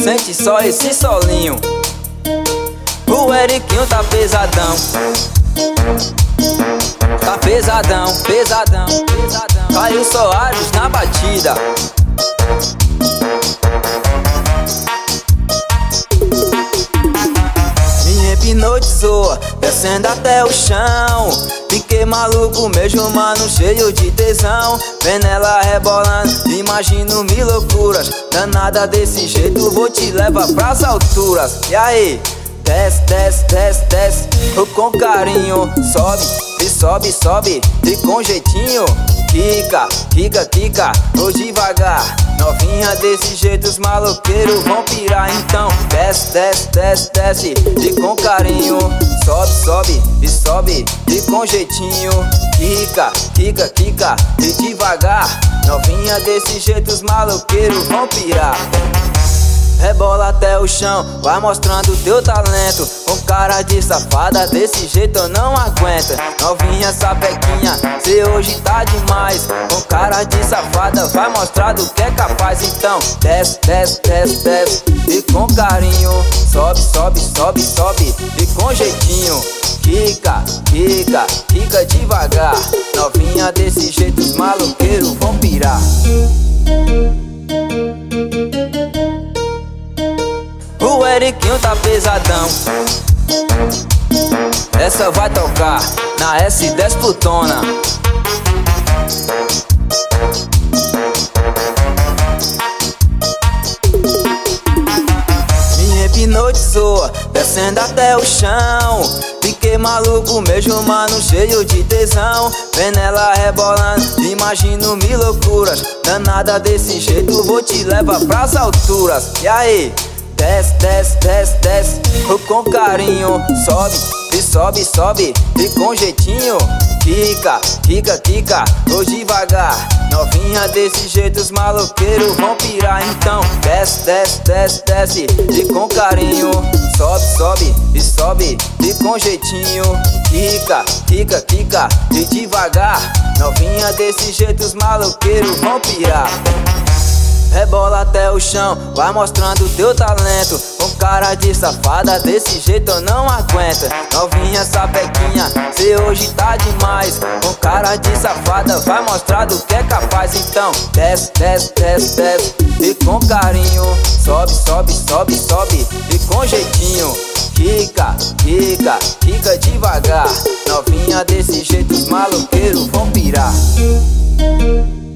sente só esse solinho. O Eriquinho tá pesadão. Tá pesadão, pesadão, pesadão. Caio Soares na batida. Me hipnotizou, descendo até o chão. Fiquei maluco mesmo, mano, cheio de tesão. Vendo ela rebolando, imagino mil loucuras. Danada desse jeito, vou te levar pras alturas. E aí? Desce, desce, desce, desce, com carinho. Sobe, e sobe, sobe, e com jeitinho. Quica, quica, quica, vou devagar. Novinha desse jeito, os maloqueiros vão pirar. Então desce, desce, desce, desce, e com carinho. Sobe, sobe, e sobe, e com jeitinho. Quica, quica, quica, e devagar. Novinha desse jeito, os maloqueiros vão pirar. Rebola até o chão, vai mostrando teu talento. Com cara de safada, desse jeito eu não aguento. Novinha sapequinha, cê hoje tá demais. Com cara de safada, vai mostrar do que é capaz. Então desce, desce, desce, desce, e com carinho. Sobe, sobe, sobe, sobe, e com jeitinho. Quica, quica, quica devagar. Novinha desse jeito, os maloqueiros vão pirar. O Eriquinho tá pesadão. Essa vai tocar na S10 Plutona. Me hipnotizou, descendo até o chão. Fiquei maluco mesmo, mano, cheio de tesão. Vendo ela rebolando, imagino mil loucuras. Danada desse jeito, vou te levar pras alturas. E aí? Desce, desce, desce, desce, com carinho. Sobe, e sobe, sobe, e com jeitinho. Quica, quica, quica, vou devagar. Novinha desse jeito, os maloqueiros vão pirar. Então desce, desce, desce, desce, e com carinho. Sobe, sobe, e sobe, e com jeitinho. Quica, quica, quica, e devagar. Novinha desse jeito, os maloqueiros vão pirar. Rebola até o chão, vai mostrando teu talento. Com cara de safada, desse jeito eu não aguento. Novinha sapequinha, cê hoje tá demais. Com cara de safada, vai mostrar do que é capaz. Então desce, desce, desce, desce, e com carinho. Sobe, sobe, sobe, sobe, e com jeitinho. Quica, quica, quica devagar. Novinha desse jeito, os maloqueiros vão pirar.